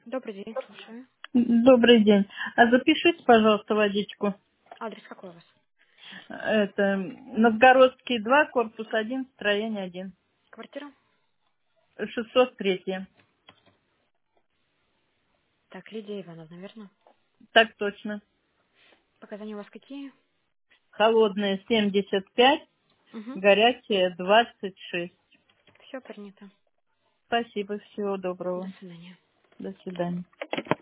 Добрый день, слушаю. Добрый день. А запишите, пожалуйста, водичку. Адрес какой у вас? Это Новгородский 2, корпус 1, строение 1. Квартира? 603. Так, Лидия Ивановна, верно? Так точно. Показания у вас какие? Холодная 75, Угу. горячая 26. Все принято. Спасибо, всего До доброго. свидания. До свидания.